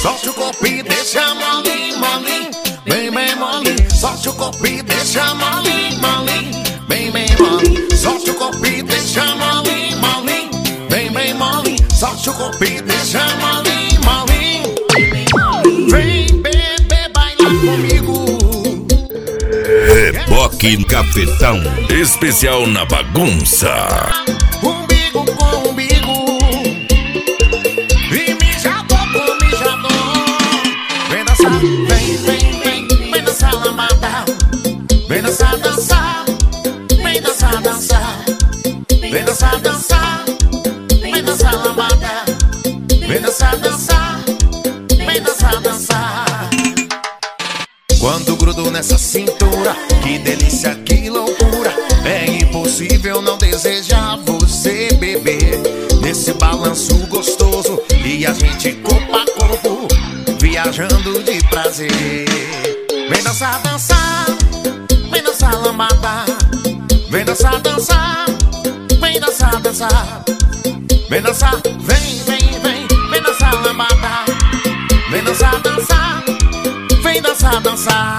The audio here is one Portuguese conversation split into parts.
solte o corpo e deixa molinho, molinho, bem, bem molinho. Solte o corpo e deixa molinho, molinho, bem, bem molinho. Solte o corpo e deixa molinho, molinho, bem, bem molinho. Solte o corpo e deixa molinho, molinho. Vem bebê bailar comigo. Reboque Cafetão, especial na bagunça. Umbigo com umbigo e mijador com mijador. Vem dançar, vem, vem, vem, vem dançar lambada. Vem dançar, dançar, vem dançar, dançar. Vem dançar, dançar, vem dançar lambada. Vem dançar, dançar, vem dançar, dançar. Quando grudo nessa cintura, que delícia, que loucura. É impossível não desejar você, bebê. Nesse balanço gostoso e a gente corpo a corpo, viajando de prazer. Vem dançar, dançar, vem dançar lambada. Vem dançar, dançar, vem dançar, dançar. Vem dançar, vem, vem, vem, vem dançar lambada. Vem dançar, dançar, vem dançar, dançar.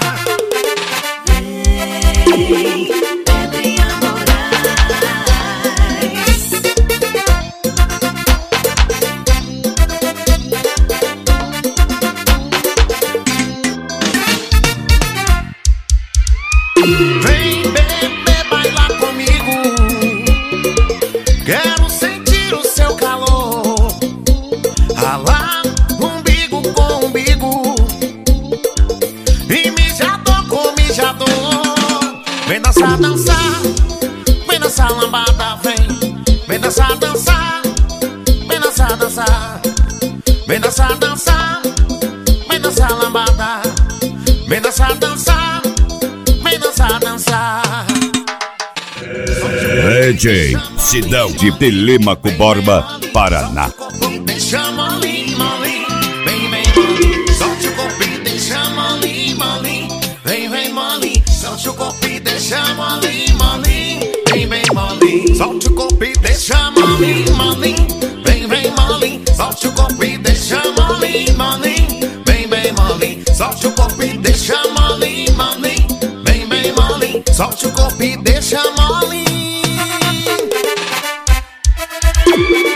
Vem bebê bailar comigo. Quero sentir o seu calor. Ralar umbigo com umbigo e mijador com mijador. Vem dançar, dançar, vem dançar lambada, vem. Vem dançar, dançar, vem dançar, dançar. Vem dançar, dançar, vem dançar lambada. Vem dançar, dançar, vem dançar, dançar. DJ Sidão de Telêmaco Borba, Paraná. Deixa molinho, molinho, vem, vem molinho. Solte o corpo e deixa molinho, molinho, vem, vem molinho. Solte o corpo e deixa molinho, molinho, vem, vem molinho. Solte o corpo e deixa molinho, molinho, vem, vem molinho. Solte o corpo e deixa molinho, molinho, vem, vem molinho. Solte o corpo e deixa molinho, molinho, vem, vem molinho. Solte o corpo e deixa molinho.